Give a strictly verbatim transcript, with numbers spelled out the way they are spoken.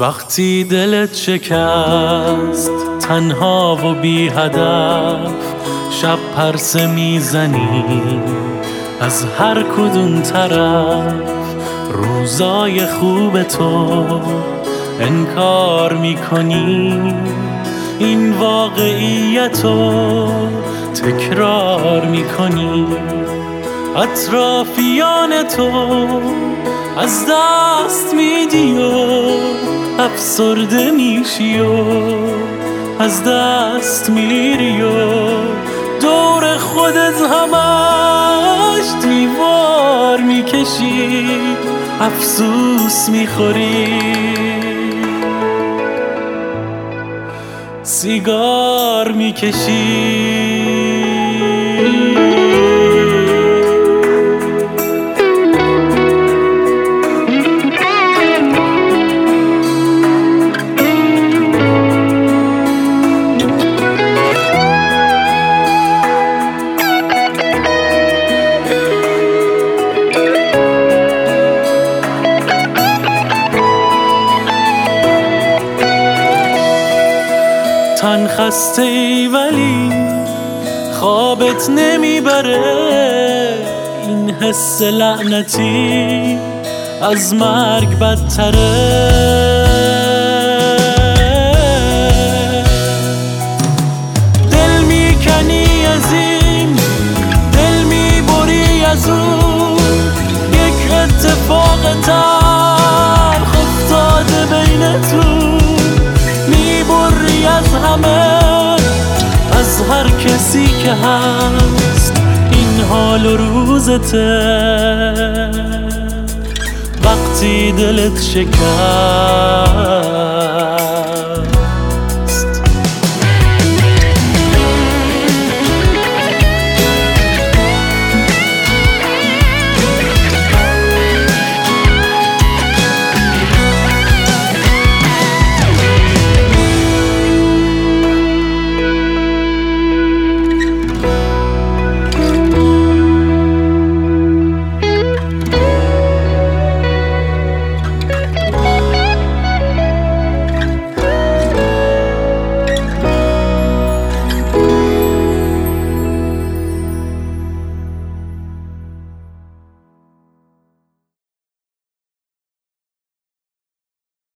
وقتی دلت شکست تنها و بی هدف، شب پرسه میزنی از هر کدوم طرف، روزای خوب تو انکار میکنی، این واقعیتو تکرار میکنی. اطرافیان تو از دست میدی و افسرده میشی و از دست میری و دور خودت همش دیوار میکشی، افسوس میخوری، سیگار میکشی. تن خسته ای ولی خوابت نمیبره، این حس لعنتی از مرگ بدتره. دل میکنی از این، دل میبری از اون، یک اتفاق تلخ افتاده بینتون، میبری از همه، از هر کسی که هست، این حال و روزته. وقتی دلت شکست